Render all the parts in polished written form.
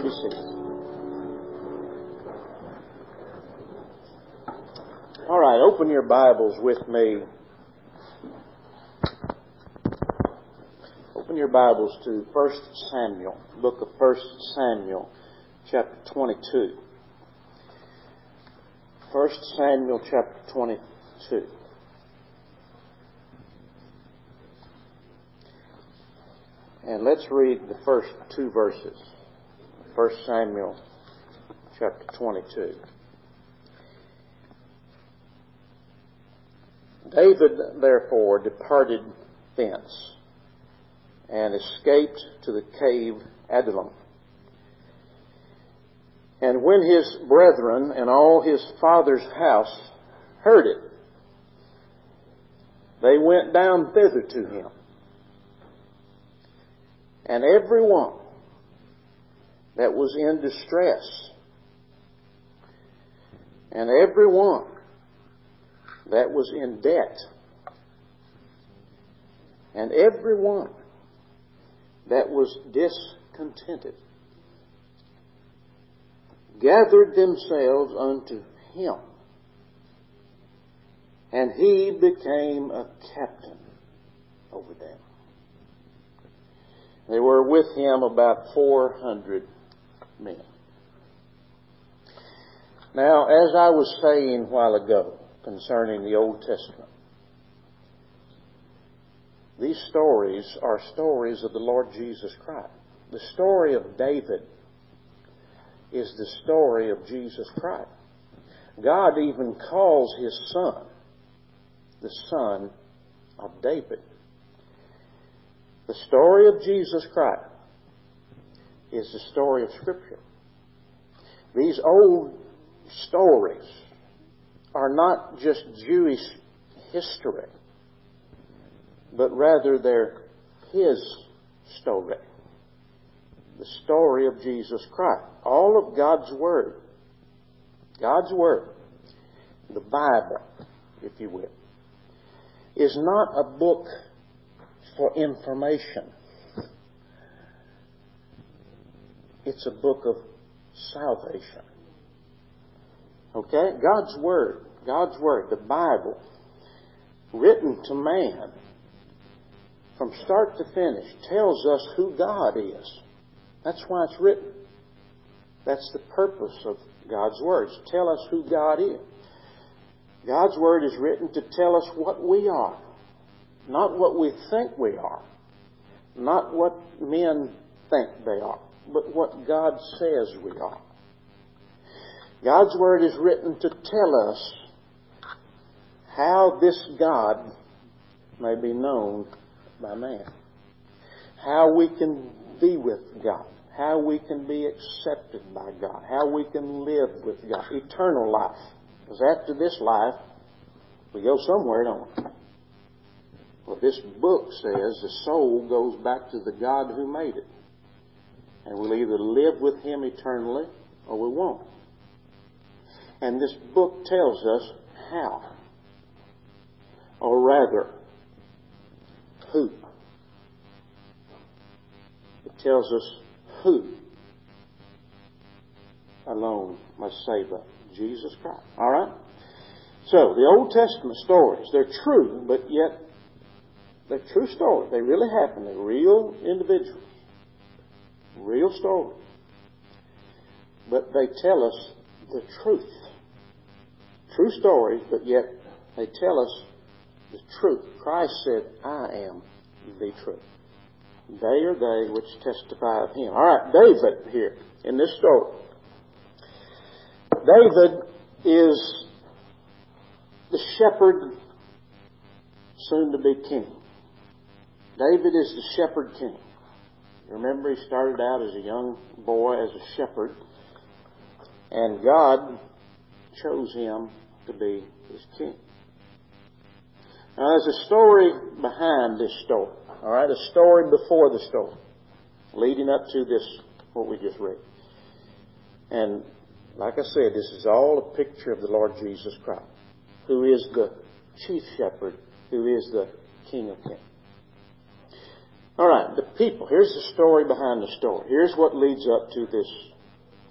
be seated. All right, open your Bibles with me. Open your Bibles to 1 Samuel, book of 1 Samuel, chapter 22. 1 Samuel, chapter 22. And let's read the first two verses. 1 Samuel, chapter 22. David, therefore, departed thence, and escaped to the cave Adullam. And when his brethren and all his father's house heard it, they went down thither to him. And every one that was in distress, and every one that was in debt, and every one that was discontented, gathered themselves unto him, and he became a captain over them. There were with him about 400 men. Now, as I was saying a while ago concerning the Old Testament, these stories are stories of the Lord Jesus Christ. The story of David is the story of Jesus Christ. God even calls his son the son of David. The story of Jesus Christ is the story of Scripture. These old stories are not just Jewish history, but rather they're his story. The story of Jesus Christ. All of God's Word, the Bible, if you will, is not a book for information. It's a book of salvation. Okay? God's Word, the Bible, written to man from start to finish, tells us who God is. That's why it's written. That's the purpose of God's words. Tell us who God is. God's Word is written to tell us what we are. Not what we think we are. Not what men think they are. But what God says we are. God's Word is written to tell us how this God may be known by man. How we can be with God. How we can be accepted by God. How we can live with God. Eternal life. Because after this life, we go somewhere, don't we? Well, this book says the soul goes back to the God who made it. And we'll either live with Him eternally or we won't. And this book tells us how. Or rather, who. It tells us who alone must save us. Jesus Christ. All right? So, the Old Testament stories, they're true, but yet they're true stories. They really happened. They're real individuals. Real stories. But they tell us the truth. True stories, but yet they tell us the truth. Christ said, I am the truth. They are they which testify of Him. All right, David here in this story. David is the shepherd, soon to be king. David is the shepherd king. Remember, he started out as a young boy as a shepherd, and God chose him to be his king. Now, there's a story behind this story. All right, a story before the story, leading up to this, what we just read. And like I said, this is all a picture of the Lord Jesus Christ, who is the chief shepherd, who is the King of Kings. All right, the people. Here's the story behind the story. Here's what leads up to this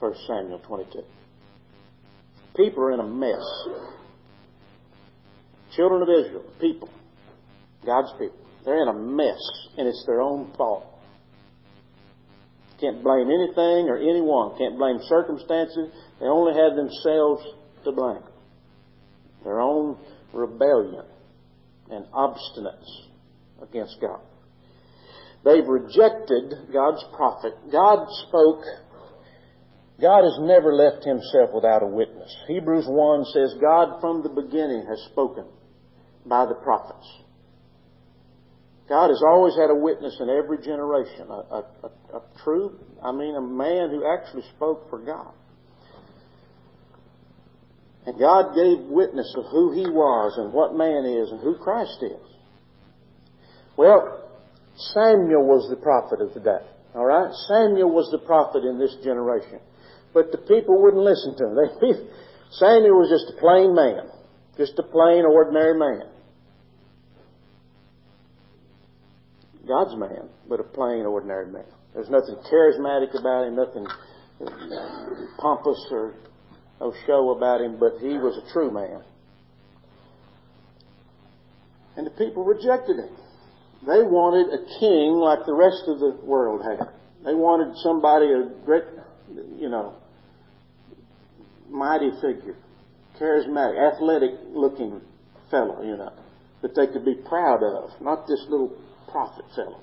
1 Samuel 22. People are in a mess. Children of Israel, people, God's people, they're in a mess, and it's their own fault. Can't blame anything or anyone. Can't blame circumstances. They only have themselves to blame. Their own rebellion and obstinance against God. They've rejected God's prophet. God spoke. God has never left Himself without a witness. Hebrews 1 says, God from the beginning has spoken by the prophets. God has always had a witness in every generation. A man who actually spoke for God. And God gave witness of who He was and what man is and who Christ is. Well, Samuel was the prophet of the day. All right? Samuel was the prophet in this generation. But the people wouldn't listen to him. Samuel was just a plain man. Just a plain, ordinary man. God's man, but a plain, ordinary man. There's nothing charismatic about him, nothing pompous or no show about him, but he was a true man. And the people rejected him. They wanted a king like the rest of the world had. They wanted somebody, a great, mighty figure, charismatic, athletic-looking fellow, that they could be proud of, not this little prophet fellow.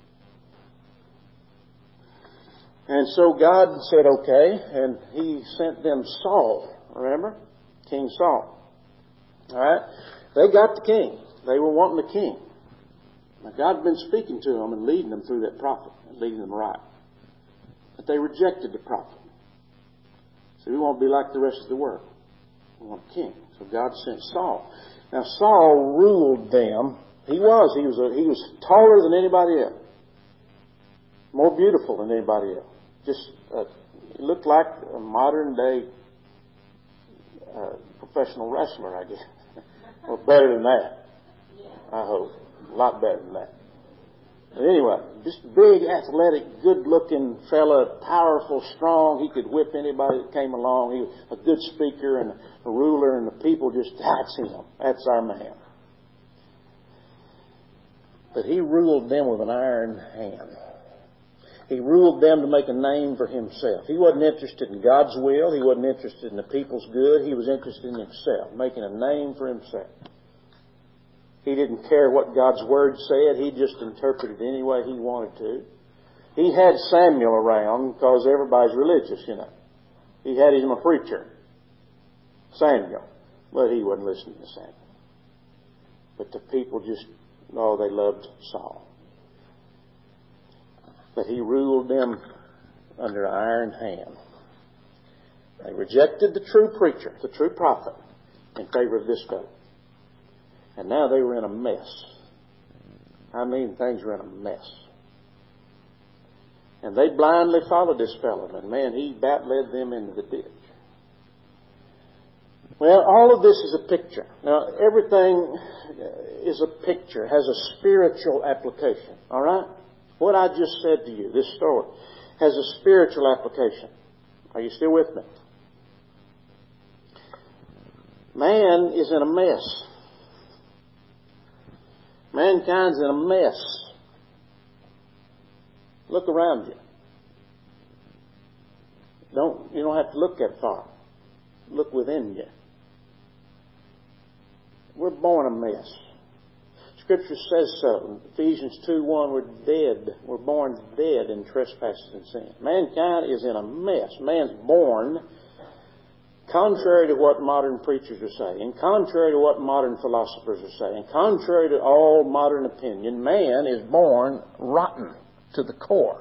And so God said, okay, and He sent them Saul, remember? King Saul. All right? They got the king. They were wanting the king. Now, God had been speaking to them and leading them through that prophet and leading them right. But they rejected the prophet. So we won't be like the rest of the world. We want a king. So God sent Saul. Now, Saul ruled them. He was taller than anybody else. More beautiful than anybody else. He looked like a modern day professional wrestler, I guess. Or better than that. I hope. A lot better than that. But anyway, just big, athletic, good-looking fella, powerful, strong. He could whip anybody that came along. He was a good speaker and a ruler, and the people that's him. That's our man. But he ruled them with an iron hand. He ruled them to make a name for himself. He wasn't interested in God's will. He wasn't interested in the people's good. He was interested in himself, making a name for himself. He didn't care what God's Word said. He just interpreted it any way he wanted to. He had Samuel around because everybody's religious, He had him a preacher, Samuel. But he wasn't listening to Samuel. But the people they loved Saul. But he ruled them under iron hand. They rejected the true preacher, the true prophet, in favor of this fellow. And now they were in a mess. Things were in a mess. And they blindly followed this fellow. And man, he about led them into the ditch. Well, all of this is a picture. Now, everything is a picture, has a spiritual application. All right? What I just said to you, this story, has a spiritual application. Are you still with me? Man is in a mess. Mankind's in a mess. Look around you. You don't have to look that far. Look within you. We're born a mess. Scripture says so. Ephesians 2:1, we're dead. We're born dead in trespasses and sin. Mankind is in a mess. Man's born, contrary to what modern preachers are saying, contrary to what modern philosophers are saying, contrary to all modern opinion, man is born rotten to the core.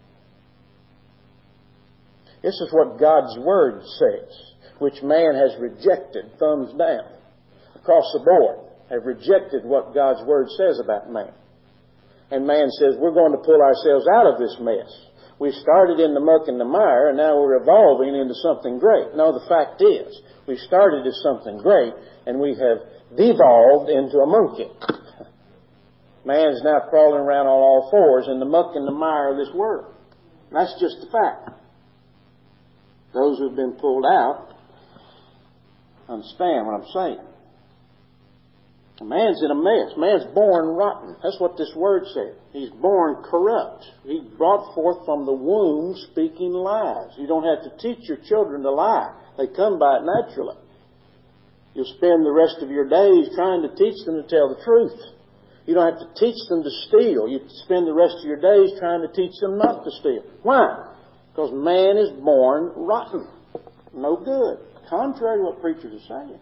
This is what God's Word says, which man has rejected, thumbs down, across the board, have rejected what God's Word says about man. And man says, we're going to pull ourselves out of this mess. We started in the muck and the mire, and now we're evolving into something great. No, the fact is, we started as something great, and we have devolved into a monkey. Man's now crawling around on all fours in the muck and the mire of this world. That's just the fact. Those who've been pulled out understand what I'm saying. A man's in a mess. Man's born rotten. That's what this word said. He's born corrupt. He's brought forth from the womb speaking lies. You don't have to teach your children to lie. They come by it naturally. You'll spend the rest of your days trying to teach them to tell the truth. You don't have to teach them to steal. You spend the rest of your days trying to teach them not to steal. Why? Because man is born rotten. No good. Contrary to what preachers are saying.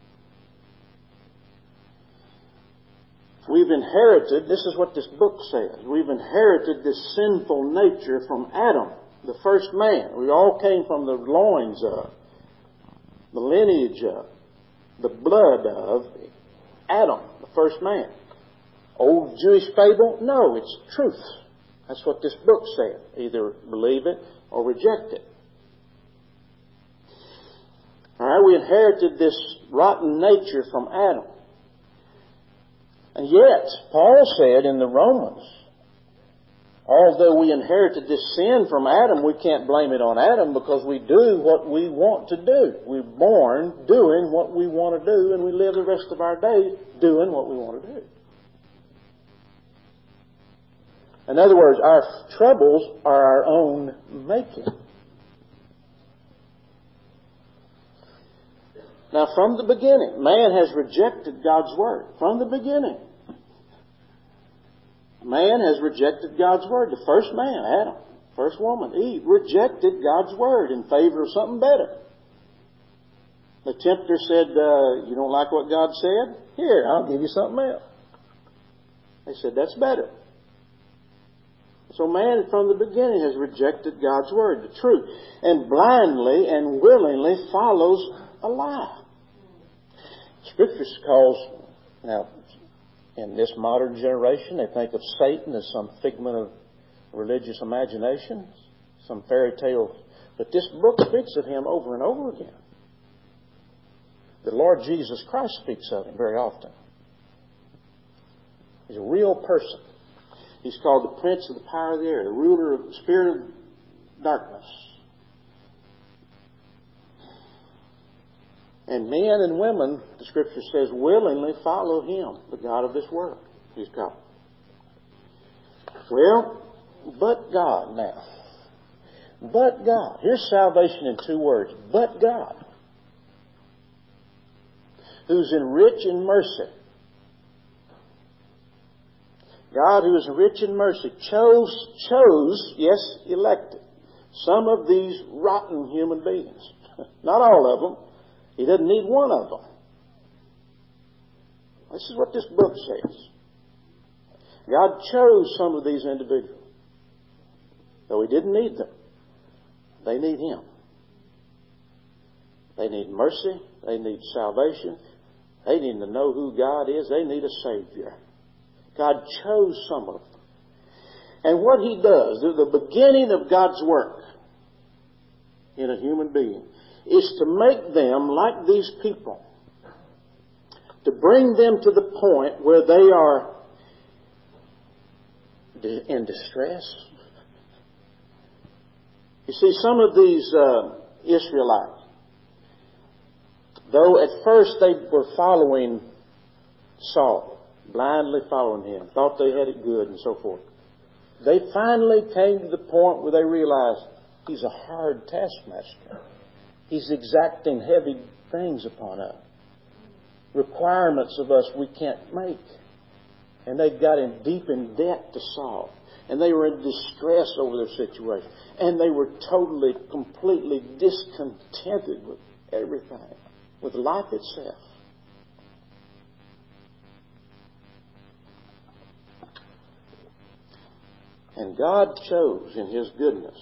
We've inherited, this is what this book says, we've inherited this sinful nature from Adam, the first man. We all came from the loins of, the lineage of, the blood of Adam, the first man. Old Jewish fable? No, it's truth. That's what this book said. Either believe it or reject it. All right, we inherited this rotten nature from Adam. And yet, Paul said in the Romans, although we inherited this sin from Adam, we can't blame it on Adam because we do what we want to do. We're born doing what we want to do, and we live the rest of our days doing what we want to do. In other words, our troubles are our own making. Now, from the beginning, man has rejected God's Word. From the beginning. Man has rejected God's Word. The first man, Adam, first woman, Eve, rejected God's Word in favor of something better. The tempter said, you don't like what God said? Here, I'll give you something else. They said, that's better. So man from the beginning has rejected God's Word, the truth, and blindly and willingly follows a lie. Scripture calls, now, in this modern generation, they think of Satan as some figment of religious imagination, some fairy tale. But this book speaks of him over and over again. The Lord Jesus Christ speaks of him very often. He's a real person. He's called the Prince of the Power of the Air, the ruler of the spirit of darkness. And men and women, the Scripture says, willingly follow him, the God of this world. He's called. Well, but God now. But God. Here's salvation in two words. But God. Who's rich in mercy. God, who is rich in mercy, chose, yes, elected, some of these rotten human beings. Not all of them. He doesn't need one of them. This is what this book says. God chose some of these individuals. Though He didn't need them. They need Him. They need mercy. They need salvation. They need to know who God is. They need a Savior. God chose some of them. And what He does, the beginning of God's work in a human being, is to make them like these people. To bring them to the point where they are in distress. You see, some of these Israelites, though at first they were following Saul, blindly following him, thought they had it good and so forth, they finally came to the point where they realized he's a hard taskmaster. He's exacting heavy things upon us. Requirements of us we can't make. And they got deep in debt to Saul. And they were in distress over their situation. And they were totally, completely discontented with everything. With life itself. And God chose in His goodness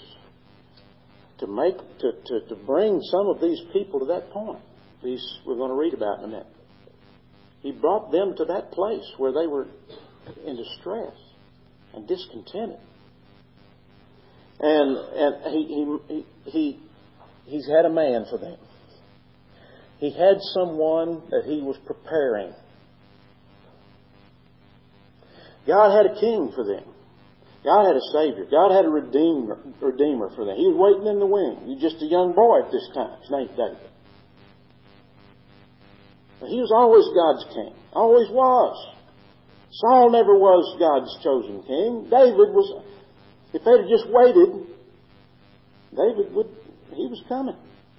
to bring some of these people to that point. These we're going to read about in a minute. He brought them to that place where they were in distress and discontented. And he's had a man for them. He had someone that He was preparing. God had a king for them. God had a Savior. God had a Redeemer for them. He was waiting in the wing. He was just a young boy at this time. His name's David. But he was always God's king. Always was. Saul never was God's chosen king. David was. If they'd have just waited, he was coming.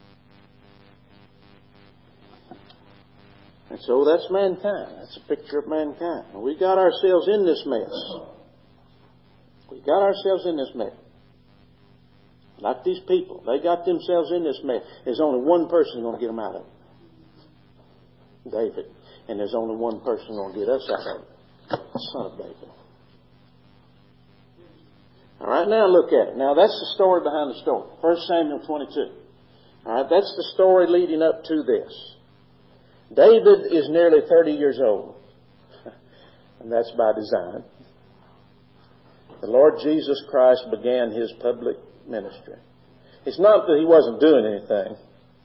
And so that's mankind. That's a picture of mankind. And we got ourselves in this mess. We got ourselves in this mess. Like these people. They got themselves in this mess. There's only one person going to get them out of it. David. And there's only one person going to get us out of it. The son of David. All right, now look at it. Now that's the story behind the story. 1 Samuel 22. All right, that's the story leading up to this. David is nearly 30 years old. And that's by design. The Lord Jesus Christ began His public ministry. It's not that He wasn't doing anything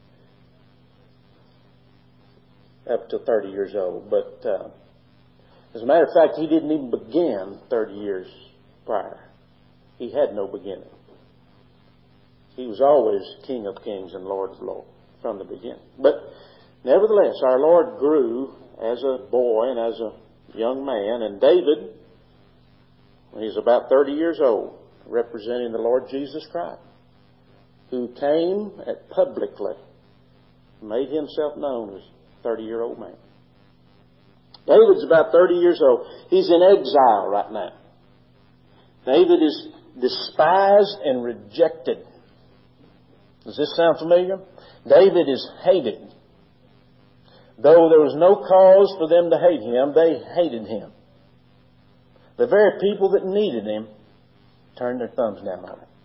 up to 30 years old, but as a matter of fact, He didn't even begin 30 years prior. He had no beginning. He was always King of Kings and Lord of Lords from the beginning. But nevertheless, our Lord grew as a boy and as a young man, and David, when he was about 30 years old, representing the Lord Jesus Christ, who came publicly, made Himself known as a 30-year-old man. David's about 30 years old. He's in exile right now. David is despised and rejected. Does this sound familiar? David is hated. Though there was no cause for them to hate him, they hated him. The very people that needed him turned their thumbs down on him.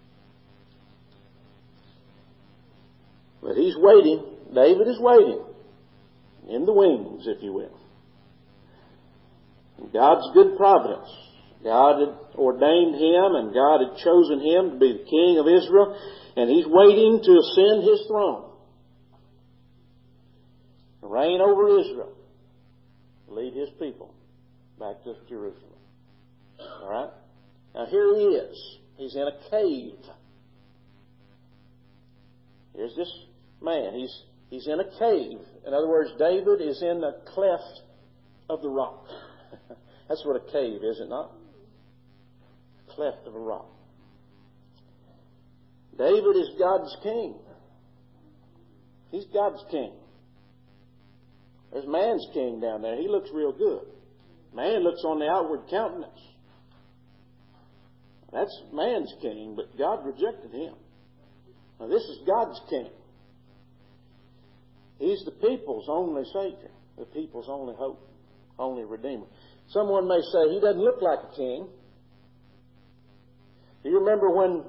But he's waiting. David is waiting. In the wings, if you will. God's good providence. God had ordained him and God had chosen him to be the king of Israel. And he's waiting to ascend his throne. To reign over Israel. To lead his people back to Jerusalem. All right? Now here he is. He's in a cave. Here's this man. He's in a cave. In other words, David is in the cleft of the rock. That's what a cave is, is it not? Cleft of a rock. David is God's king. He's God's king. There's man's king down there. He looks real good. Man looks on the outward countenance. That's man's king, but God rejected him. Now this is God's king. He's the people's only Savior, the people's only hope, only Redeemer. Someone may say, he doesn't look like a king. Do you remember when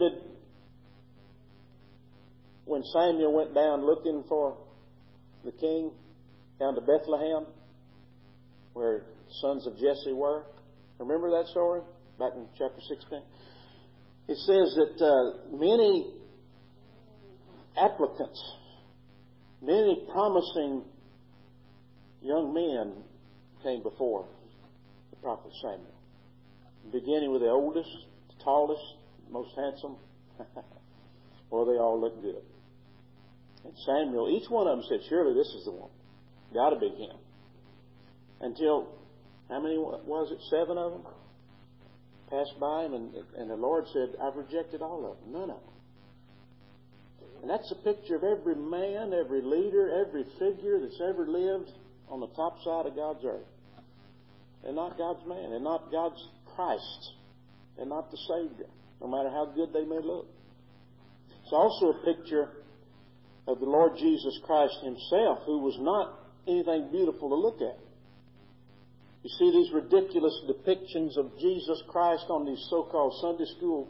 Samuel went down looking for the king down to Bethlehem, where the sons of Jesse were? Remember that story back in chapter 16? It says that many applicants, many promising young men came before the prophet Samuel. Beginning with the oldest, the tallest, most handsome. Well, they all looked good. And Samuel, each one of them said, surely this is the one. Got to be him. Until, how many was it? 7 of them passed by him, and the Lord said, I've rejected all of them. None of them. And that's a picture of every man, every leader, every figure that's ever lived on the top side of God's earth. They're not God's man. They're not God's Christ. They're not the Savior, no matter how good they may look. It's also a picture of the Lord Jesus Christ Himself, who was not anything beautiful to look at. You see these ridiculous depictions of Jesus Christ on these so-called Sunday school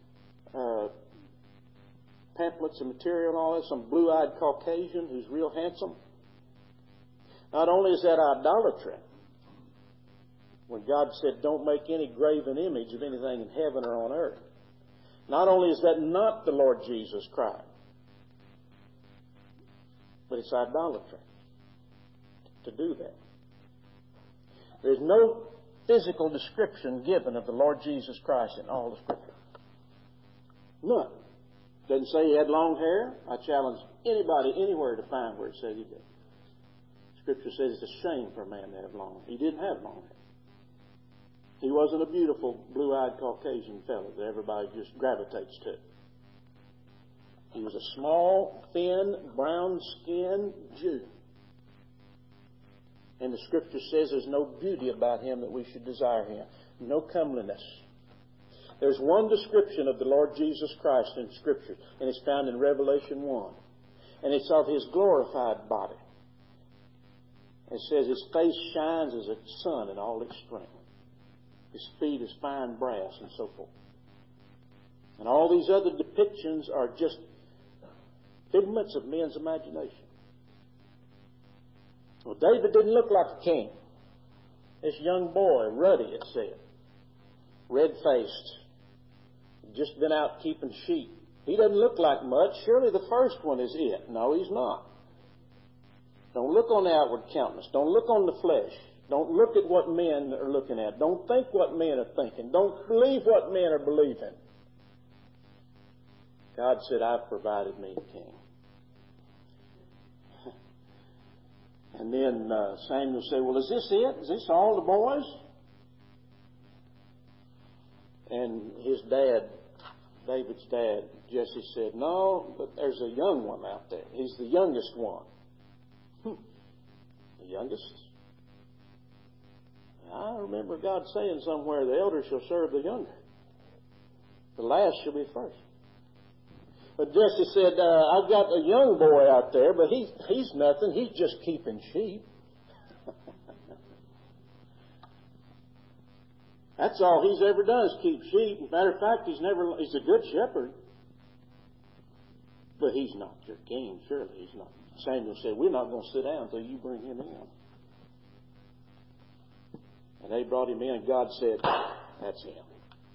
pamphlets and material and all that, some blue-eyed Caucasian who's real handsome. Not only is that idolatry, when God said, don't make any graven image of anything in heaven or on earth. Not only is that not the Lord Jesus Christ, but it's idolatry to do that. There's no physical description given of the Lord Jesus Christ in all the Scripture. None. Doesn't say he had long hair. I challenge anybody anywhere to find where it says he did. Scripture says it's a shame for a man to have long hair. He didn't have long hair. He wasn't a beautiful, blue-eyed Caucasian fellow that everybody just gravitates to. He was a small, thin, brown-skinned Jew. And the Scripture says there's no beauty about him that we should desire him. No comeliness. There's one description of the Lord Jesus Christ in Scripture, and it's found in Revelation 1. And it's of his glorified body. It says his face shines as a sun in all its strength. His feet is fine brass, and so forth. And all these other depictions are just figments of men's imagination. Well, David didn't look like a king. This young boy, ruddy, it said, red-faced, just been out keeping sheep. He doesn't look like much. Surely the first one is it. No, he's not. Don't look on the outward countenance. Don't look on the flesh. Don't look at what men are looking at. Don't think what men are thinking. Don't believe what men are believing. God said, I've provided me a king. And then Samuel said, well, is this it? Is this all the boys? And his dad, David's dad, Jesse, said, no, but there's a young one out there. He's the youngest one. The youngest? I remember God saying somewhere, the elder shall serve the younger. The last shall be first. But Jesse said, I've got a young boy out there, but he's nothing. He's just keeping sheep. That's all he's ever done is keep sheep. As a matter of fact, he's a good shepherd. But he's not your king, surely he's not. Samuel said, we're not going to sit down until you bring him in. And they brought him in, and God said, that's him.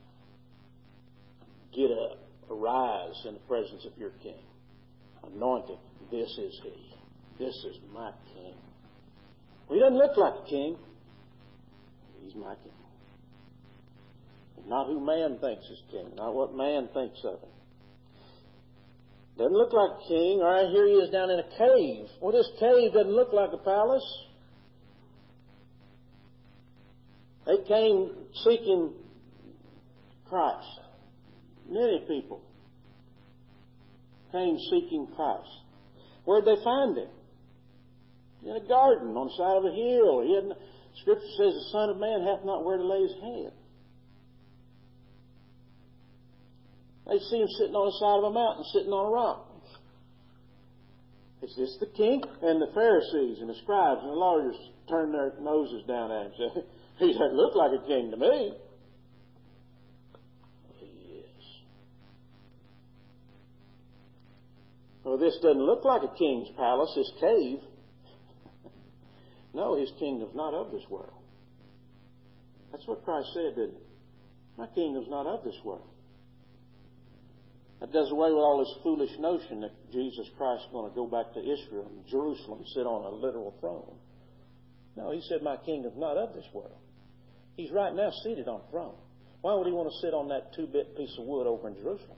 Get up, arise in the presence of your king. Anointed, this is he. This is my king. Well, he doesn't look like a king. He's my king. Not who man thinks is king, not what man thinks of him. Doesn't look like a king. All right, here he is down in a cave. Well, this cave doesn't look like a palace. They came seeking Christ. Many people came seeking Christ. Where'd they find him? In a garden on the side of a hill. Scripture says the Son of Man hath not where to lay his head. They see him sitting on the side of a mountain, sitting on a rock. Is this the king? And the Pharisees and the scribes and the lawyers turned their noses down at him and said, he doesn't look like a king to me. He is. Well, this doesn't look like a king's palace, this cave. No, his kingdom's not of this world. That's what Christ said, didn't he? My kingdom's not of this world. That does away with all this foolish notion that Jesus Christ is going to go back to Israel and Jerusalem and sit on a literal throne. No, he said, my kingdom's not of this world. He's right now seated on a throne. Why would he want to sit on that 2-bit piece of wood over in Jerusalem?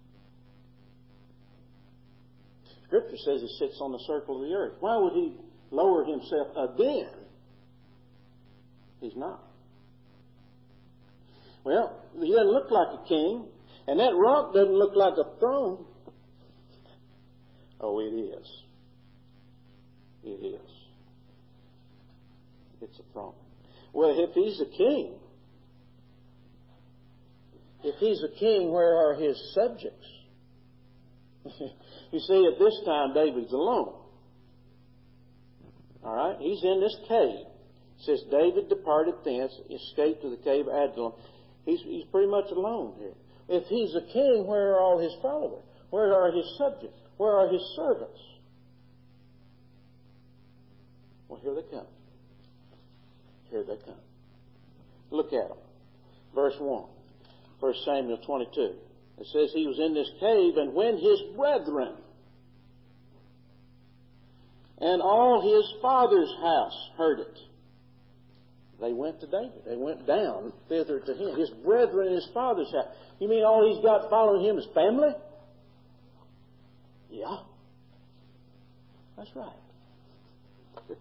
Scripture says he sits on the circle of the earth. Why would he lower himself again? He's not. Well, he doesn't look like a king. And that rock doesn't look like a throne. Oh, it is. It is. It's a throne. Well, if he's a king, where are his subjects? You see, at this time, David's alone. All right? He's in this cave. It says, David departed thence, escaped to the cave of Adullam. He's pretty much alone here. If he's a king, where are all his followers? Where are his subjects? Where are his servants? Well, here they come. Here they come. Look at them. Verse 1. 1 Samuel 22. It says he was in this cave, and when his brethren and all his father's house heard it. They went to David. They went down thither to him. His brethren in his father's house. You mean all he's got following him is family? Yeah. That's right.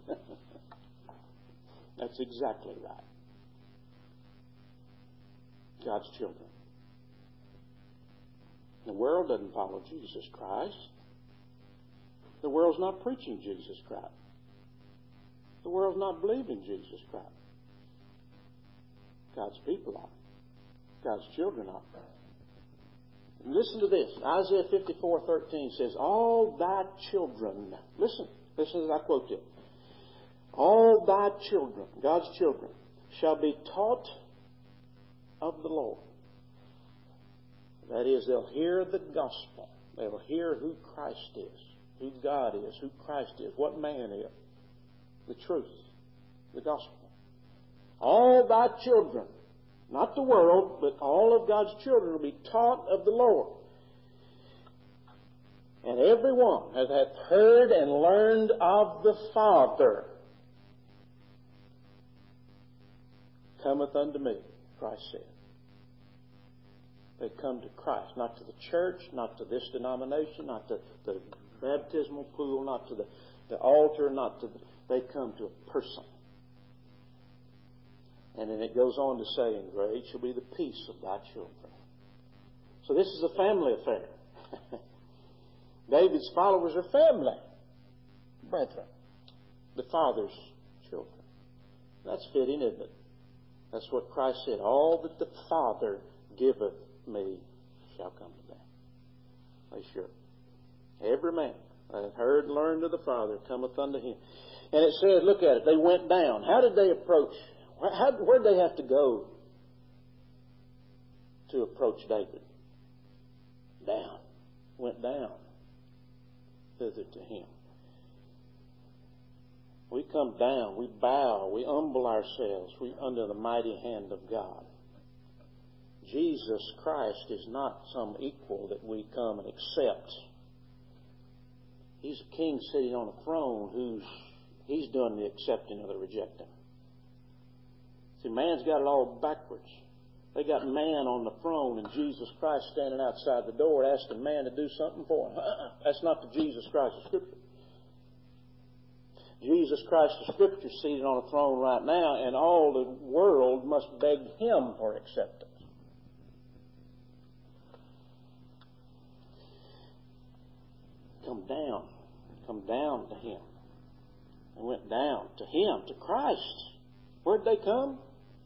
That's exactly right. God's children. The world doesn't follow Jesus Christ. The world's not preaching Jesus Christ. The world's not believing Jesus Christ. God's people are. God's children are. And listen to this. Isaiah 54:13 says, all thy children, listen as I quote it. All thy children, God's children, shall be taught of the Lord. That is, they'll hear the gospel. They'll hear who Christ is, who God is, who Christ is, what man is. The truth, the gospel. All thy children, not the world, but all of God's children will be taught of the Lord. And every one that hath heard and learned of the Father cometh unto me, Christ said. They come to Christ, not to the church, not to this denomination, not to the baptismal pool, not to the altar, not to they come to a person. And then it goes on to say, and great shall be the peace of thy children. So this is a family affair. David's followers are family, brethren, the Father's children. That's fitting, isn't it? That's what Christ said. All that the Father giveth me shall come to me. They sure. Every man that hath heard and learned of the Father cometh unto him. And it says, look at it, they went down. How did they approach? Where did they have to go to approach David? Down. Went down thither to him. We come down, we bow, we humble ourselves under the mighty hand of God. Jesus Christ is not some equal that we come and accept. He's a king sitting on a throne he's doing the accepting or the rejecting. See, man's got it all backwards. They got man on the throne and Jesus Christ standing outside the door asking man to do something for him. That's not the Jesus Christ of Scripture. Jesus Christ of Scripture is seated on a throne right now, and all the world must beg him for acceptance. Come down to him. They went down to him, to Christ. Where'd they come?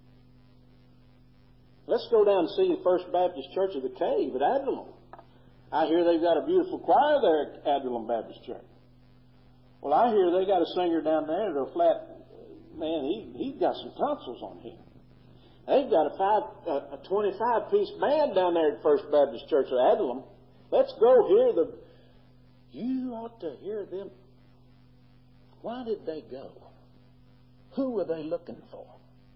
Let's go down and see the First Baptist Church of the Cave at Adullam. I hear they've got a beautiful choir there at Adullam Baptist Church. Well, I hear they got a singer down there at a flat, man, he's got some tonsils on him. They've got a 25-piece band down there at First Baptist Church of Adullam. Let's go hear you ought to hear them. Why did they go? Who were they looking for?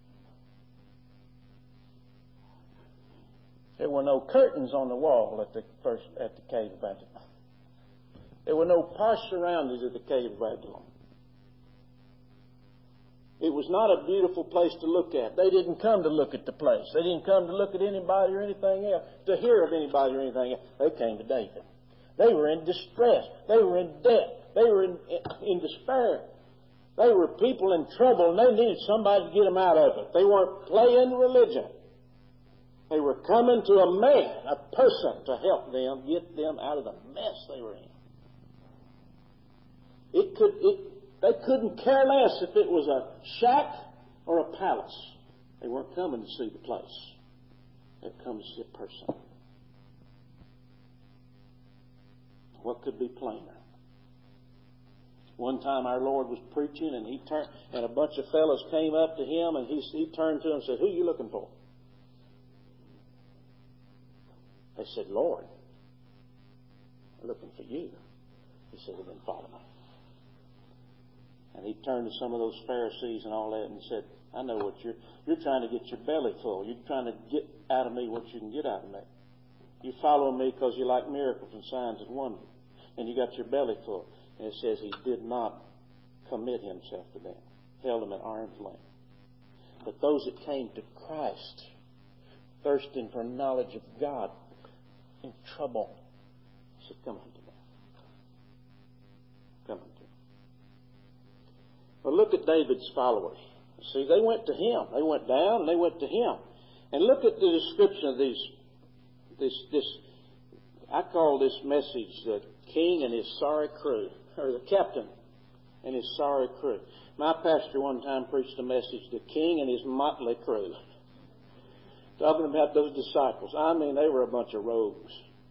There were no curtains on the wall at the Cave of Adullam. There were no posh surroundings at the Cave of Adullam. It was not a beautiful place to look at. They didn't come to look at the place. They didn't come to look at anybody or anything else, to hear of anybody or anything else. They came to David. They were in distress. They were in debt. They were in despair. They were people in trouble, and they needed somebody to get them out of it. They weren't playing religion. They were coming to a man, a person, to help them, get them out of the mess they were in. They couldn't care less if it was a shack or a palace. They weren't coming to see the place. They'd come to see a person. What could be plainer? One time our Lord was preaching, and a bunch of fellows came up to him, and he turned to them and said, "Who are you looking for?" They said, "Lord, I'm looking for you." He said, "Well, then follow me." And he turned to some of those Pharisees and all that and said, "I know what you're trying to get your belly full. You're trying to get out of me what you can get out of me. You follow me because you like miracles and signs and wonders. And you got your belly full." And it says he did not commit himself to them. Held them at arm's length. But But those that came to Christ, thirsting for knowledge of God, in trouble, said, "Come unto me. Come unto me." Well, look at David's followers. See, they went to him. They went down and they went to him. And look at the description of this. I call this message the king and his sorry crew, or the captain and his sorry crew. My pastor one time preached a message, the king and his motley crew. Talking about those disciples. I mean, they were a bunch of rogues.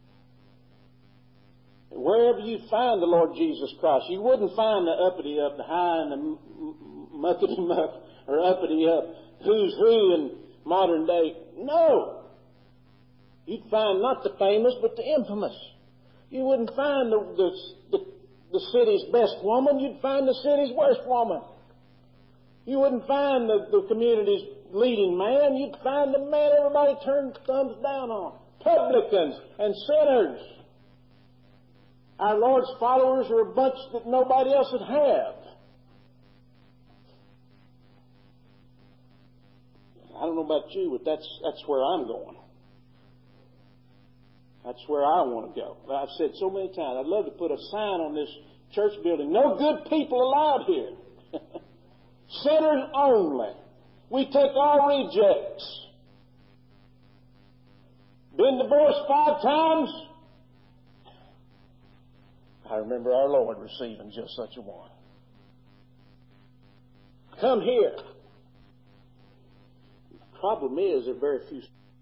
And wherever you find the Lord Jesus Christ, you wouldn't find the uppity up, the high and the muckety muck, or uppity up, who's who in modern day. No! You'd find not the famous, but the infamous. You wouldn't find the city's best woman, you'd find the city's worst woman. You wouldn't find the community's leading man, you'd find the man everybody turned thumbs down on. Publicans and sinners. Our Lord's followers are a bunch that nobody else would have. I don't know about you, but that's where I'm going. That's where I want to go. I've said so many times, I'd love to put a sign on this church building, "No good people allowed here." Sinners only. We take all rejects. Been divorced 5 times? I remember our Lord receiving just such a one. Come here. The problem is there are very few.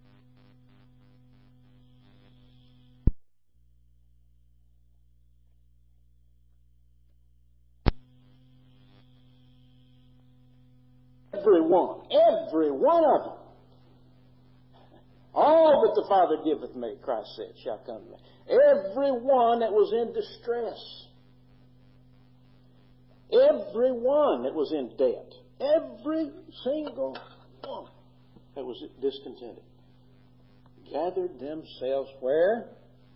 Every one of them. All that the Father giveth me, Christ said, shall come to me. Every one that was in distress. Every one that was in debt. Every single one that was discontented. Gathered themselves where?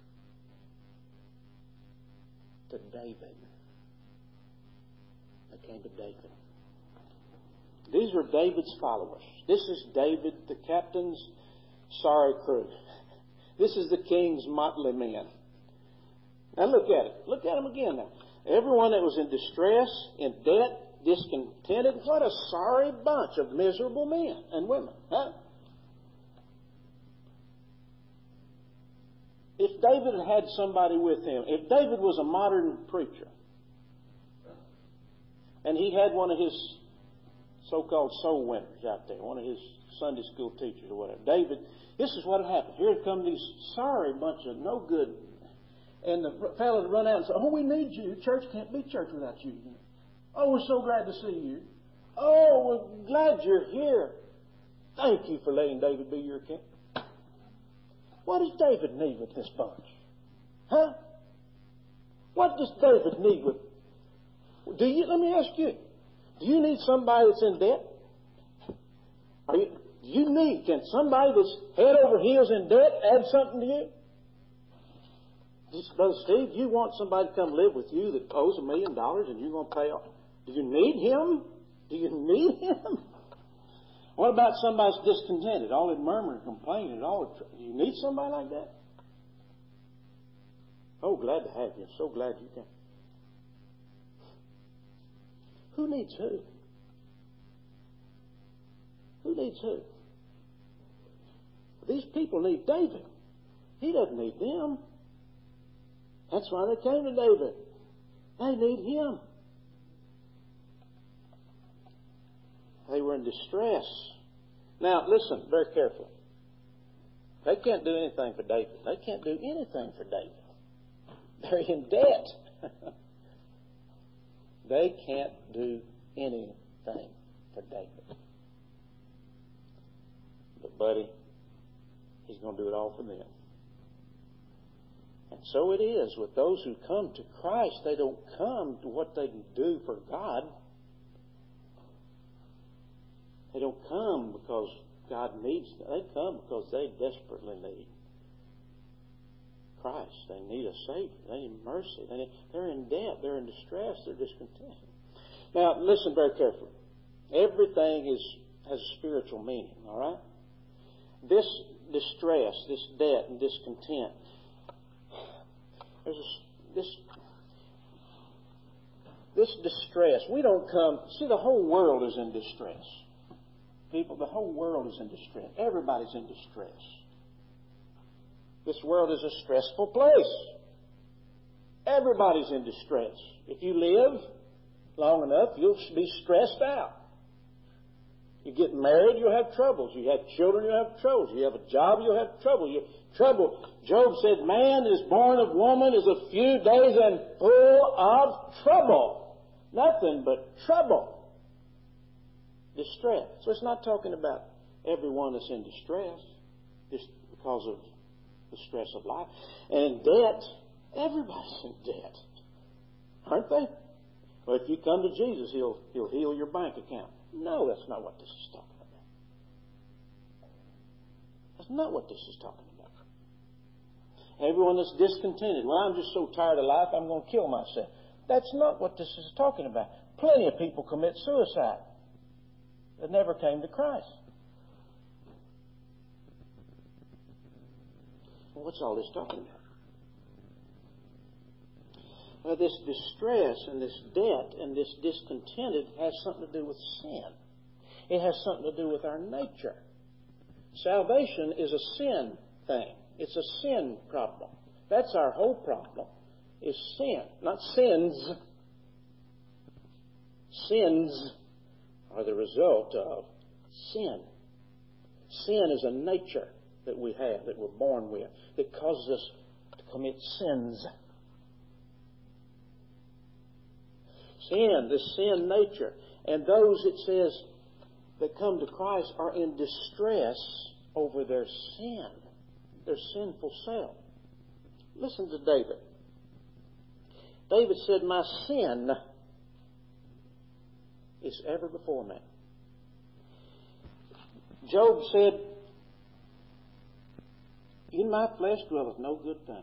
To David. They came to David. These were David's followers. This is David, the captain's sorry crew. This is the king's motley men. Now look at it. Look at them again now. Everyone that was in distress, in debt, discontented. What a sorry bunch of miserable men and women. Huh? If David had somebody with him, if David was a modern preacher, and he had one of his so-called soul winners out there, one of his Sunday school teachers or whatever. David, this is what happened. Here come these sorry bunch of no good. And the fellow would run out and say, "Oh, we need you. Church can't be church without you. Oh, we're so glad to see you. Oh, we're glad you're here. Thank you for letting David be your king." What does David need with this bunch? Huh? What does David need with? Let me ask you. Do you need somebody that's in debt? Can somebody that's head over heels in debt add something to you? Brother Steve, you want somebody to come live with you that owes $1 million and you're going to pay off? Do you need him? Do you need him? What about somebody that's discontented, all in murmuring, complaining, do you need somebody like that? Oh, glad to have you. So glad you came. Who needs who? Who needs who? These people need David. He doesn't need them. That's why they came to David. They need him. They were in distress. Now, listen very carefully. They can't do anything for David. They can't do anything for David. They're in debt. They can't do anything for David. But, buddy, he's going to do it all for them. And so it is with those who come to Christ. They don't come to what they can do for God. They don't come because God needs them. They come because they desperately need Christ. They need a Savior. They need mercy. They're in debt. They're in distress. They're discontented. Now, listen very carefully. Everything has a spiritual meaning, all right? This distress, this debt and discontent, this distress, we don't come... See, the whole world is in distress. People, the whole world is in distress. Everybody's in distress. This world is a stressful place. Everybody's in distress. If you live long enough, you'll be stressed out. You get married, you'll have troubles. You have children, you'll have troubles. You have a job, you'll have trouble. Job said, man is born of woman is a few days and full of trouble. Nothing but trouble. Distress. So it's not talking about everyone that's in distress just because of the stress of life. And in debt, everybody's in debt. Aren't they? Well, if you come to Jesus, He'll heal your bank account. No, that's not what this is talking about. That's not what this is talking about. Everyone that's discontented, well, I'm just so tired of life, I'm going to kill myself. That's not what this is talking about. Plenty of people commit suicide that never came to Christ. Well, what's all this talking about? Well, this distress and this debt and this discontented has something to do with sin. It has something to do with our nature. Salvation is a sin thing. It's a sin problem. That's our whole problem, is sin, not sins. Sins are the result of sin. Sin is a nature that we have, that we're born with, that causes us to commit sins. Sin, the sin nature. And those, it says, that come to Christ are in distress over their sin, their sinful self. Listen to David. David said, my sin is ever before me. Job said, in my flesh dwelleth no good thing.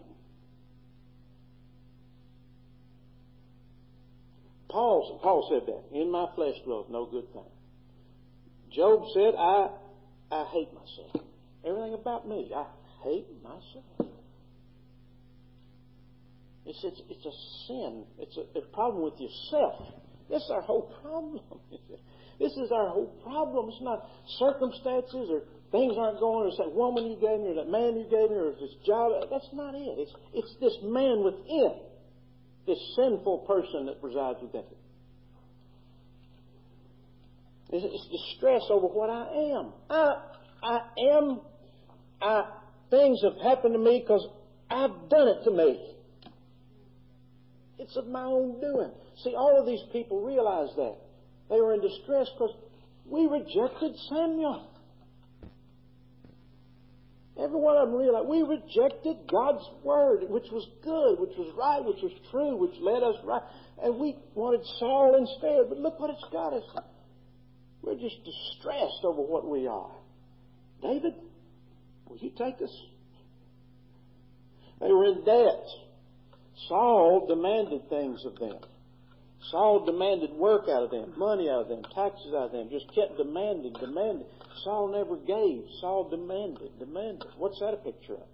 Paul said that. In my flesh dwelleth no good thing. Job said, I hate myself. Everything about me, I hate myself. It's a sin. It's a problem with yourself. This is our whole problem. This is our whole problem. It's not circumstances or things aren't going, or it's that woman you gave me, or that man you gave me, or this job. That's not it. It's this man within, this sinful person that resides within it. It's distress over what I am. Things have happened to me because I've done it to me. It's of my own doing. See, all of these people realize that. They were in distress because we rejected Samuel. Every one of them realized we rejected God's Word, which was good, which was right, which was true, which led us right. And we wanted Saul instead. But look what it's got us. We're just distressed over what we are. David, will you take us? They were in debt. Saul demanded things of them. Saul demanded work out of them, money out of them, taxes out of them. Just kept demanding. Saul never gave. Saul demanded. What's that a picture of?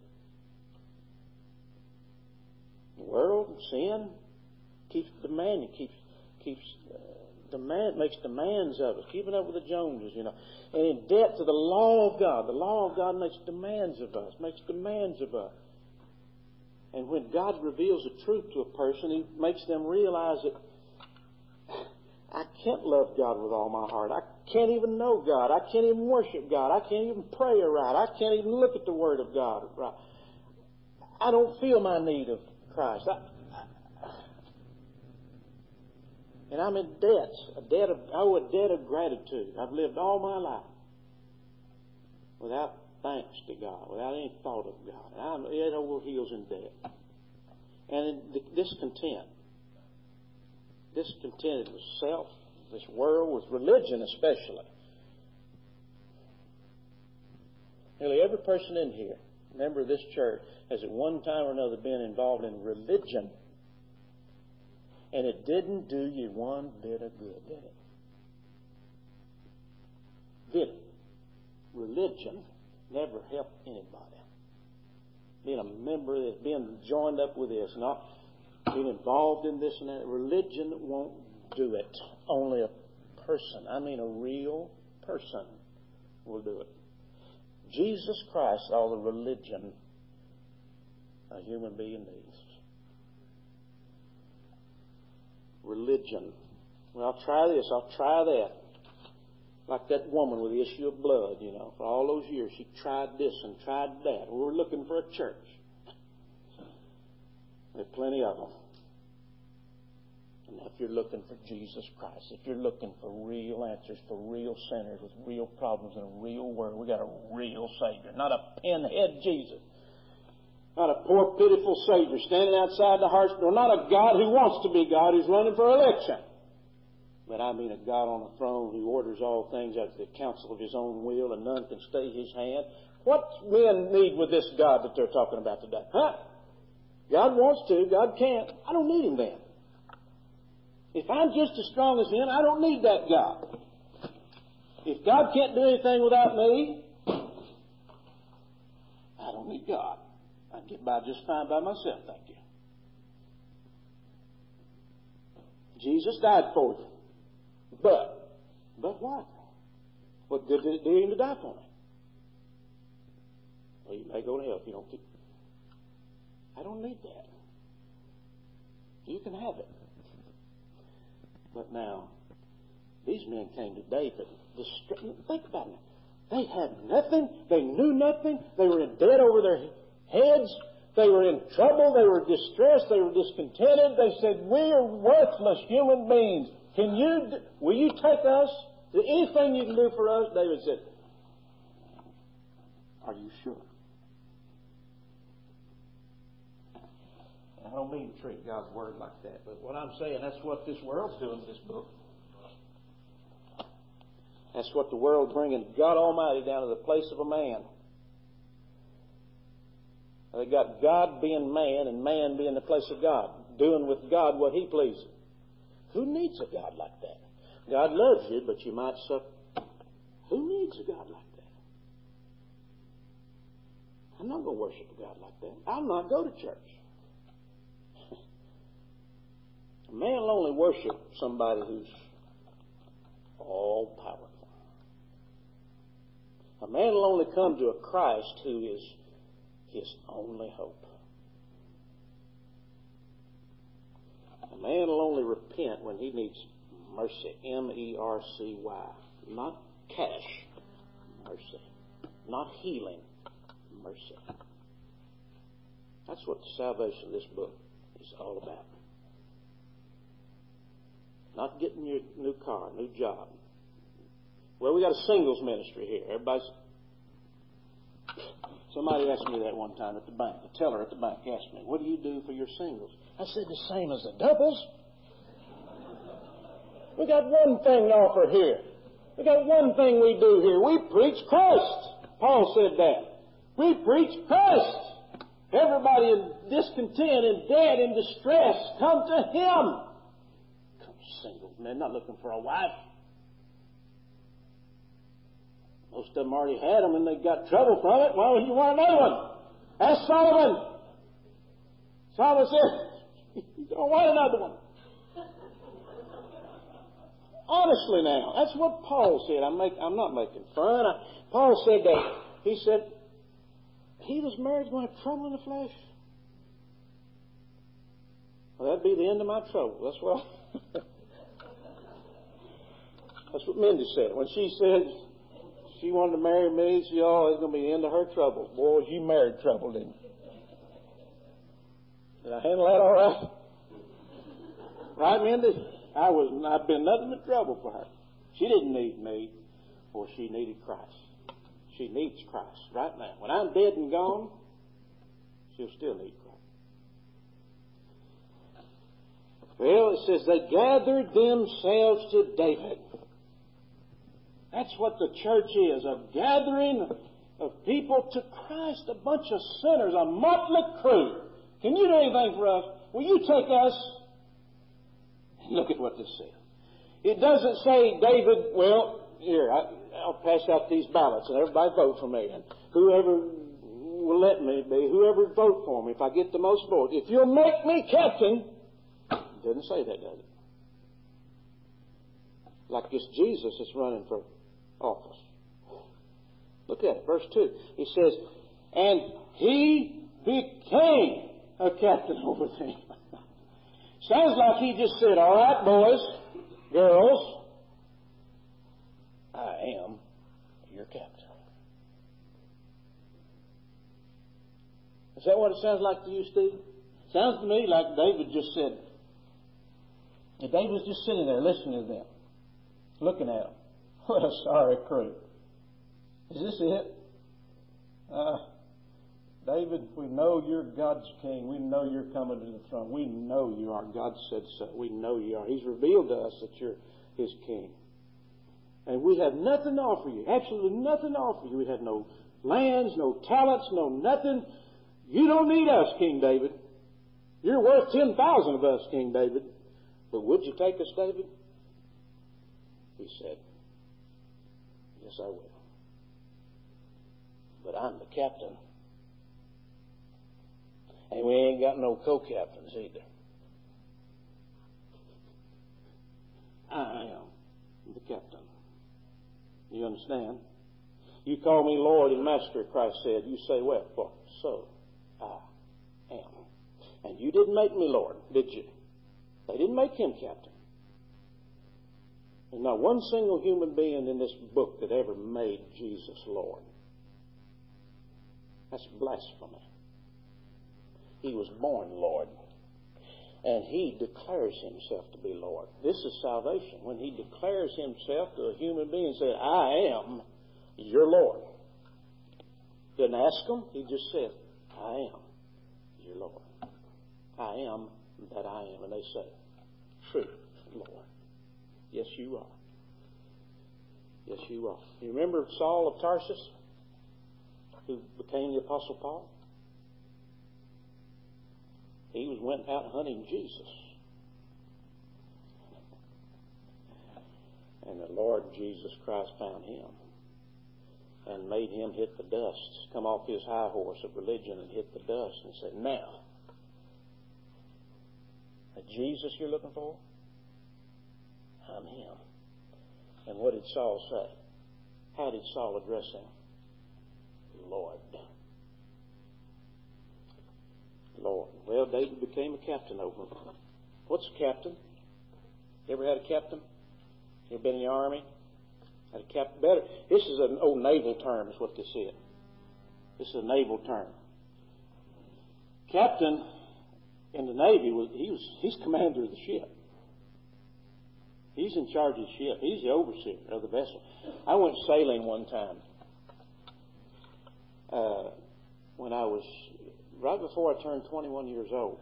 The world, sin, keeps demanding, makes demands of us, keeping up with the Joneses, and in debt to the law of God. The law of God makes demands of us, And when God reveals the truth to a person, He makes them realize that I can't love God with all my heart. I can't even know God. I can't even worship God. I can't even pray right. I can't even look at the Word of God right. I don't feel my need of Christ. And I'm in debt. I owe a debt of gratitude. I've lived all my life without thanks to God, without any thought of God. I'm head over heels in debt. And discontented with self, this world, with religion especially. Nearly every person in here, member of this church, has at one time or another been involved in religion. And it didn't do you one bit of good, did it? that religion never helped anybody. Being a member of this, being joined up with this, not being involved in this and that. Religion won't do it. Only a person, a real person, will do it. Jesus Christ, all the religion a human being needs. Religion. Well, I'll try this, I'll try that. Like that woman with the issue of blood, for all those years, she tried this and tried that. We were looking for a church. There are plenty of them. And if you're looking for Jesus Christ, if you're looking for real answers for real sinners with real problems in a real world, we got a real Savior, not a pinhead Jesus. Not a poor, pitiful Savior standing outside the heart's door. Not a God who wants to be God, who's running for election. But a God on a throne who orders all things after the counsel of His own will, and none can stay His hand. What men need with this God that they're talking about today? God wants to, God can't. I don't need Him then. If I'm just as strong as Him, I don't need that God. If God can't do anything without me, I don't need God. I can get by just fine by myself, thank you. Jesus died for you. But what? What good did it do Him to die for me? Well, you may go to hell if you don't keep. I don't need that. You can have it. But now, these men came to David. Think about it. They had nothing. They knew nothing. They were in debt over their heads. They were in trouble. They were distressed. They were discontented. They said, "We are worthless human beings. Will you take us? Is there anything you can do for us?" David said, "Are you sure?" I don't mean to treat God's Word like that, but what I'm saying, that's what this world's doing in this book. That's what the world's bringing God Almighty down to the place of a man. They got God being man and man being the place of God, doing with God what He pleases. Who needs a God like that? God loves you, but you might suffer. Who needs a God like that? I'm not going to worship a God like that. I'll not go to church. A man will only worship somebody who's all powerful. A man will only come to a Christ who is his only hope. A man will only repent when he needs mercy. M-E-R-C-Y. Not cash. Mercy. Not healing. Mercy. That's what the salvation of this book is all about. Not getting your new car, new job. Well, we got a singles ministry here. Somebody asked me that one time at the bank. The teller at the bank asked me, "What do you do for your singles?" I said, "The same as the doubles. We got one thing to offer here. We got one thing we do here. We preach Christ." Paul said that. We preach Christ. Everybody in discontent, in debt, in distress, come to Him. Come single men, not looking for a wife. Most of them already had them and they got trouble from it. Why would you want another one? Ask Solomon. Solomon said, "You don't want another one." Honestly now, that's what Paul said. I'm not making fun. Paul said that. He said, he was married going to have trouble in the flesh. Well, that'd be the end of my trouble. That's what Mindy said. When she said she wanted to marry me, she said, "Oh, it's going to be the end of her trouble." Boy, you married trouble, didn't you? Did I handle that all right? Right, Mindy? I've been nothing but trouble for her. She didn't need me, or she needed Christ. She needs Christ right now. When I'm dead and gone, she'll still need Christ. Well, it says they gathered themselves to David. That's what the church is, a gathering of people to Christ, a bunch of sinners, a motley crew. Can you do anything for us? Will you take us? Look at what this says. It doesn't say David, well, here, I'll pass out these ballots and everybody vote for me. And whoever will let me be, whoever vote for me, if I get the most votes, if you'll make me captain. It doesn't say that, does it? Like it's Jesus that's running for office. Look at it, verse 2. He says, and he became a captain over them. Sounds like he just said, all right, boys, girls, I am your captain. Is that what it sounds like to you, Steve? Sounds to me like David just said, and David was just sitting there listening to them, looking at them. What a sorry crew. Is this it? David, we know you're God's king. We know you're coming to the throne. We know you are. God said so. We know you are. He's revealed to us that you're His king. And we have nothing to offer you. Absolutely nothing to offer you. We have no lands, no talents, no nothing. You don't need us, King David. You're worth 10,000 of us, King David. But would you take us, David? He said, yes, I will. But I'm the captain. And we ain't got no co-captains either. I am the captain. You understand? You call me Lord and Master, Christ said. You say, well, for so I am. And you didn't make me Lord, did you? They didn't make him captain. There's not one single human being in this book that ever made Jesus Lord. That's blasphemy. He was born Lord. And he declares himself to be Lord. This is salvation. When he declares himself to a human being and says, I am your Lord. Didn't ask him. He just said, I am your Lord. I am that I am. And they say, true Lord. Yes, you are. Yes, you are. You remember Saul of Tarsus, who became the Apostle Paul? He went out hunting Jesus. And the Lord Jesus Christ found him and made him hit the dust, come off his high horse of religion and hit the dust and said, now, the Jesus you're looking for, I'm him. And what did Saul say? How did Saul address him? Lord. Lord. Well, David became a captain over him. What's a captain? You ever had a captain? You ever been in the army? Had a captain? Better. This is an old naval term, is what this is. This is a naval term. Captain in the Navy he's commander of the ship. He's in charge of the ship. He's the overseer of the vessel. I went sailing one time when I was right before I turned 21 years old.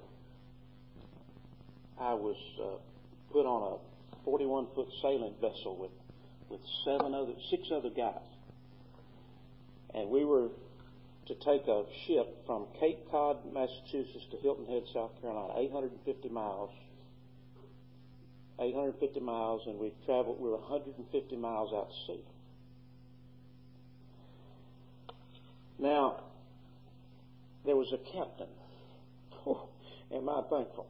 I was put on a 41-foot sailing vessel with 6 other guys, and we were to take a ship from Cape Cod, Massachusetts to Hilton Head, South Carolina, 850 miles. 850 miles, and we were 150 miles out to sea. Now, there was a captain. Oh, am I thankful?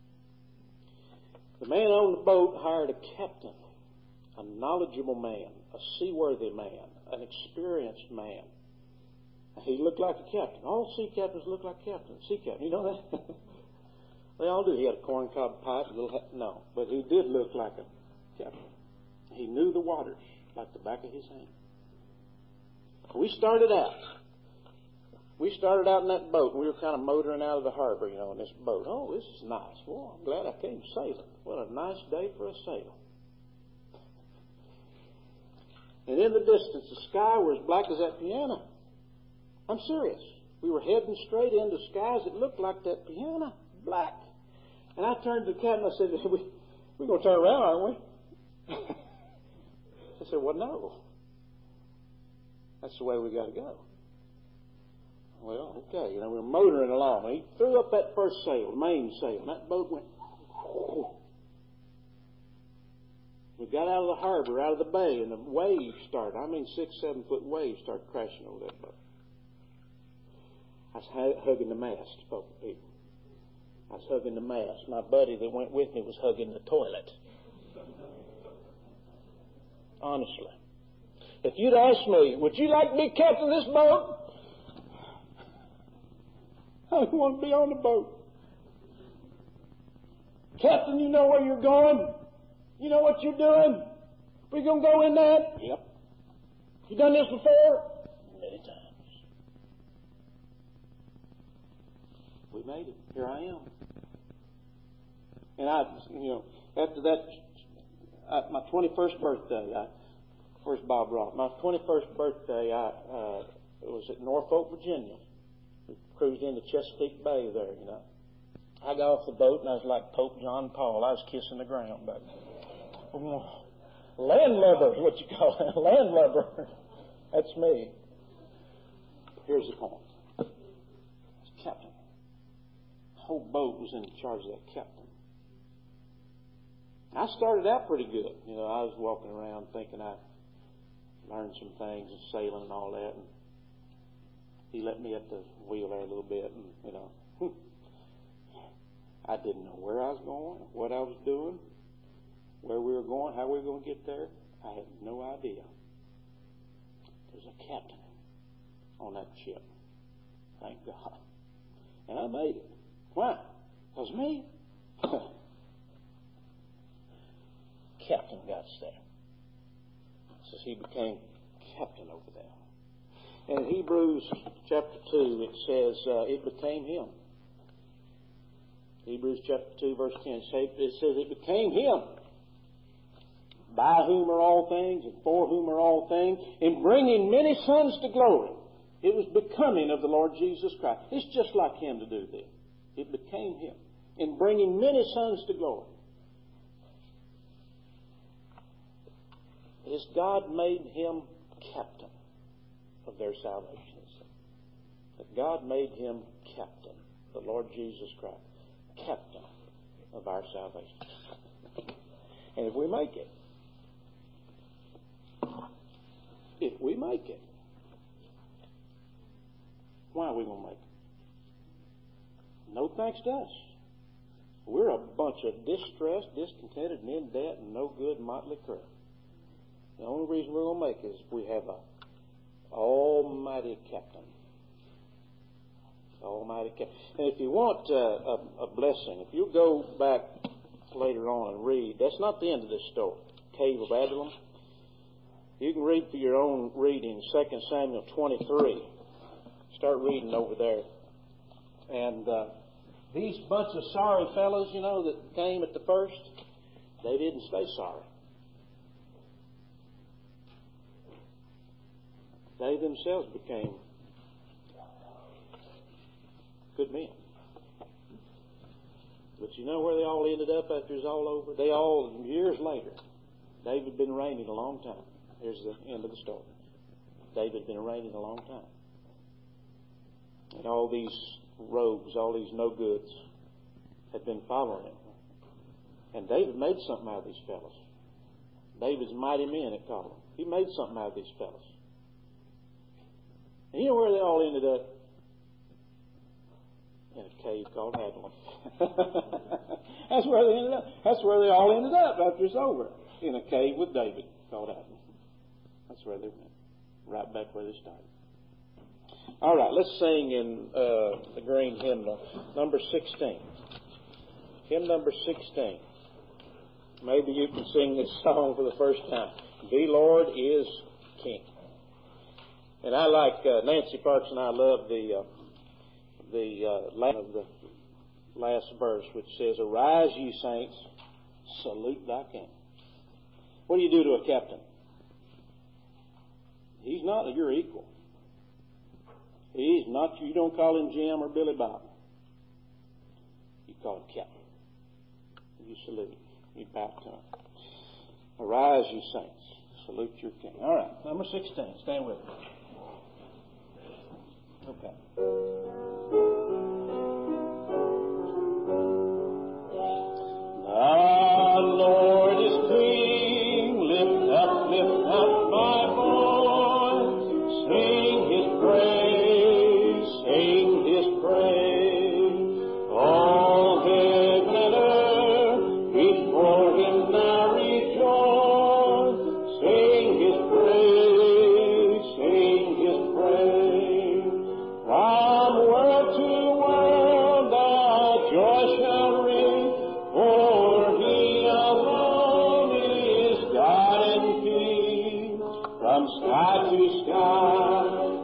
The man on the boat hired a captain, a knowledgeable man, a seaworthy man, an experienced man. He looked like a captain. All sea captains look like captains. Sea captain, you know that? They all do. He had a corncob pipe, no, but he did look like a captain. He knew the waters like the back of his hand. We started out in that boat, and we were kind of motoring out of the harbor, in this boat. Oh, this is nice. Well, I'm glad I came sailing. What a nice day for a sail. And in the distance, the sky was as black as that piano. I'm serious. We were heading straight into skies that looked like that piano, black. And I turned to the captain and I said, we're going to turn around, aren't we? I said, well, no. That's the way we got to go. Well, okay. We're motoring along. And he threw up that first sail, main sail, and that boat went. We got out of the harbor, out of the bay, and the waves started. 6, 7 foot waves started crashing over that boat. I was hugging the mast, spoke to people. I was hugging the mast. My buddy that went with me was hugging the toilet. Honestly. If you'd asked me, would you like to be captain of this boat? I want to be on the boat. Captain, you know where you're going? You know what you're doing? We going to go in that? Yep. You done this before? Many times. We made it. Here I am. And after that, my 21st birthday, where's Bob Rock? My 21st birthday, it was at Norfolk, Virginia. We cruised into Chesapeake Bay there, I got off the boat and I was like Pope John Paul. I was kissing the ground, but landlubber is what you call it. Landlubber. That's me. Here's the point. Captain. The whole boat was in charge of that captain. I started out pretty good. I was walking around thinking I learned some things and sailing and all that. And he let me at the wheel there a little bit. And, I didn't know where I was going, what I was doing, where we were going, how we were going to get there. I had no idea. There's a captain on that ship. Thank God. And I made it. Why? Because me. Captain got us there. Says he became captain over there. And in Hebrews chapter 2, it says it became him. Hebrews chapter 2, verse 10, it says it became him, by whom are all things and for whom are all things, in bringing many sons to glory. It was becoming of the Lord Jesus Christ. It's just like him to do this. It became him, in bringing many sons to glory. His God made him captain of their salvation. That God made him captain, the Lord Jesus Christ. Captain of our salvation. And if we make it, why are we going to make it? No thanks to us. We're a bunch of distressed, discontented, and in debt, and no good, motley crew. The only reason we're going to make it is if we have a almighty captain. Almighty captain. And if you want a blessing, if you go back later on and read, that's not the end of this story. Cave of Adullam. You can read for your own reading 2 Samuel 23. Start reading over there. And these bunch of sorry fellows, that came at the first, they didn't stay sorry. They themselves became good men. But you know where they all ended up after it was all over? They all, years later, David had been reigning a long time. Here's the end of the story. David had been reigning a long time. And all these rogues, all these no-goods had been following him. And David made something out of these fellows. David's mighty men, it called them. He made something out of these fellows. And you know where they all ended up? In a cave called Adullam. That's where they ended up. That's where they all ended up after it's over. In a cave with David called Adullam. That's where they went. Right back where they started. All right, let's sing in the green hymnal, number 16. Hymn number 16. Maybe you can sing this song for the first time. The Lord is King. And I like Nancy Parks and I love the line of the last verse, which says, "Arise, ye saints, salute thy King." What do you do to a captain? He's not your equal. He's not. You don't call him Jim or Billy Bob. You call him captain. You salute him. You bow to him. Arise, ye saints, salute your King. All right, number 16. Stand with me. Okay. The Lord is pleased. from sky to sky.